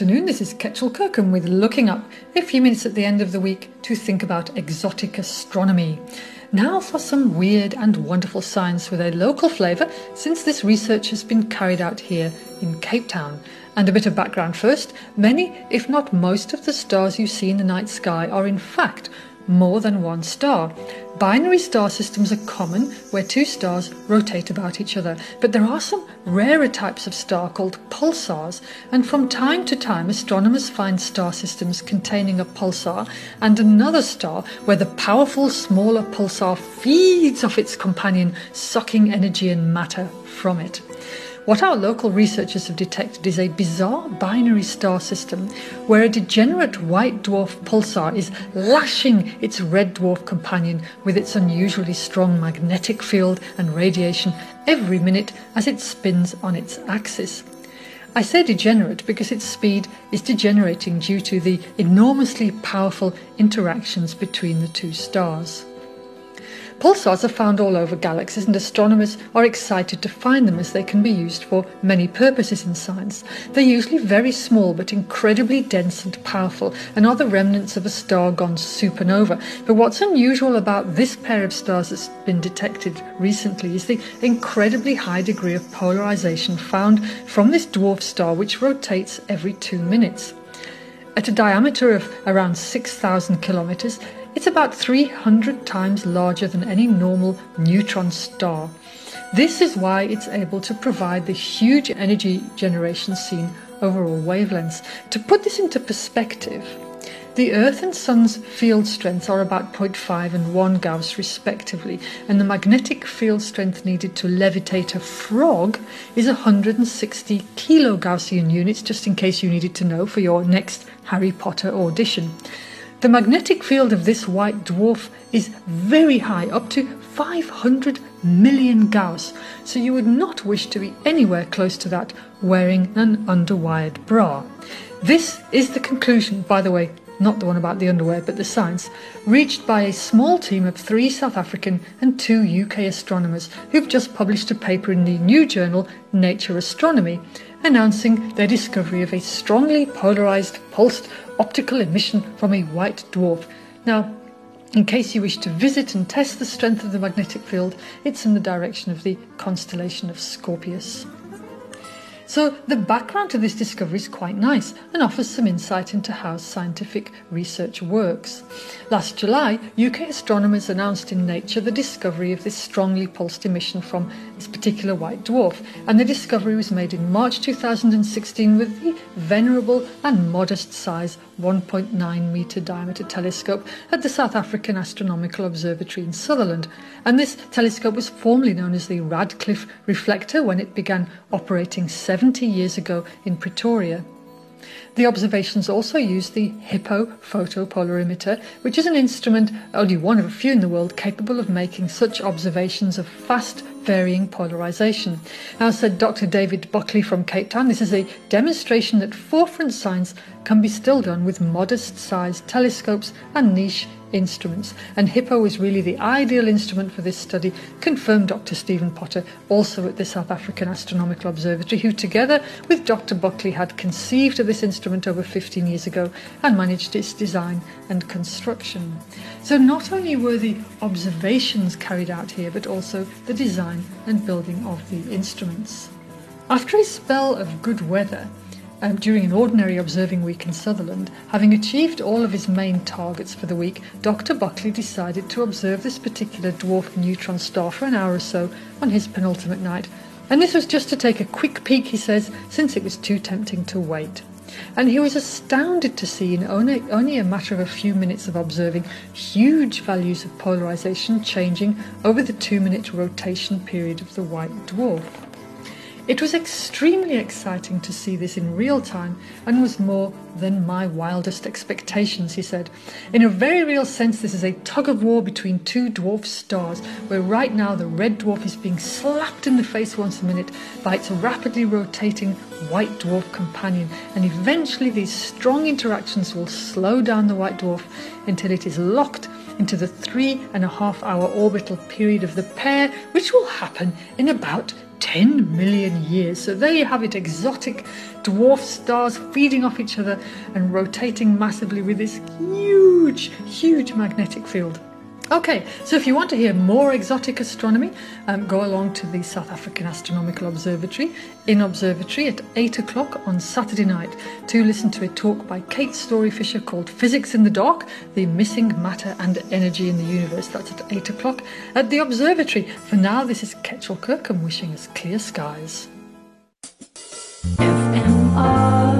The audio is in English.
afternoon, this is Ketchel Kirkham with Looking Up, a few minutes at the end of the week to think about exotic astronomy. Now for some weird and wonderful science with a local flavour, since this research has been carried out here in Cape Town. And a bit of background first, many, if not most of the stars you see in the night sky are in fact more than one star. Binary star systems are common where two stars rotate about each other, but there are some rarer types of star called pulsars, and from time to time astronomers find star systems containing a pulsar and another star where the powerful smaller pulsar feeds off its companion, sucking energy and matter from it. What our local researchers have detected is a bizarre binary star system where a degenerate white dwarf pulsar is lashing its red dwarf companion with its unusually strong magnetic field and radiation every minute as it spins on its axis. I say degenerate because its speed is degenerating due to the enormously powerful interactions between the two stars. Pulsars are found all over galaxies, and astronomers are excited to find them as they can be used for many purposes in science. They're usually very small but incredibly dense and powerful, and are the remnants of a star gone supernova. But what's unusual about this pair of stars that's been detected recently is the incredibly high degree of polarization found from this dwarf star, which rotates every 2 minutes. At a diameter of around 6,000 kilometers, it's about 300 times larger than any normal neutron star. This is why it's able to provide the huge energy generation seen over all wavelengths. To put this into perspective, the Earth and Sun's field strengths are about 0.5 and 1 Gauss respectively, and the magnetic field strength needed to levitate a frog is 160 kilogaussian units, just in case you needed to know for your next Harry Potter audition. The magnetic field of this white dwarf is very high, up to 500 million Gauss, so you would not wish to be anywhere close to that wearing an underwired bra. This is the conclusion, by the way, not the one about the underwear, but the science, reached by a small team of 3 South African and 2 UK astronomers who've just published a paper in the new journal Nature Astronomy, announcing their discovery of a strongly polarized pulsed optical emission from a white dwarf. Now, in case you wish to visit and test the strength of the magnetic field, it's in the direction of the constellation of Scorpius. So the background to this discovery is quite nice and offers some insight into how scientific research works. Last July, UK astronomers announced in Nature the discovery of this strongly pulsed emission from this particular white dwarf, and the discovery was made in March 2016 with the venerable and modest size 1.9 metre diameter telescope at the South African Astronomical Observatory in Sutherland, and this telescope was formerly known as the Radcliffe Reflector when it began operating 70 years ago in Pretoria. The observations also used the HIPPO photopolarimeter, which is an instrument, only one of a few in the world, capable of making such observations of fast varying polarization. Now, said Dr. David Buckley from Cape Town, this is a demonstration that forefront science can be still done with modest-sized telescopes and niche instruments, and HIPPO is really the ideal instrument for this study, confirmed Dr. Stephen Potter, also at the South African Astronomical Observatory, who together with Dr. Buckley had conceived of this instrument over 15 years ago and managed its design and construction. So not only were the observations carried out here, but also the design and building of the instruments. After a spell of good weather, during an ordinary observing week in Sutherland, having achieved all of his main targets for the week, Dr. Buckley decided to observe this particular dwarf neutron star for an hour or so on his penultimate night. And this was just to take a quick peek, he says, since it was too tempting to wait. And he was astounded to see, in only a matter of a few minutes of observing, huge values of polarization changing over the 2-minute rotation period of the white dwarf. It was extremely exciting to see this in real time and was more than my wildest expectations, he said. In a very real sense, this is a tug-of-war between two dwarf stars, where right now the red dwarf is being slapped in the face once a minute by its rapidly rotating white dwarf companion, and eventually these strong interactions will slow down the white dwarf until it is locked into the 3.5-hour orbital period of the pair, which will happen in about 10 million years. So there you have it, exotic dwarf stars feeding off each other and rotating massively with this huge magnetic field. Okay, so if you want to hear more exotic astronomy, go along to the South African Astronomical Observatory in Observatory at 8 o'clock on Saturday night to listen to a talk by Kate Story-Fisher called Physics in the Dark, the Missing Matter and Energy in the Universe. That's at 8 o'clock at the Observatory. For now, this is Ketchel Kirkham wishing us clear skies. FMR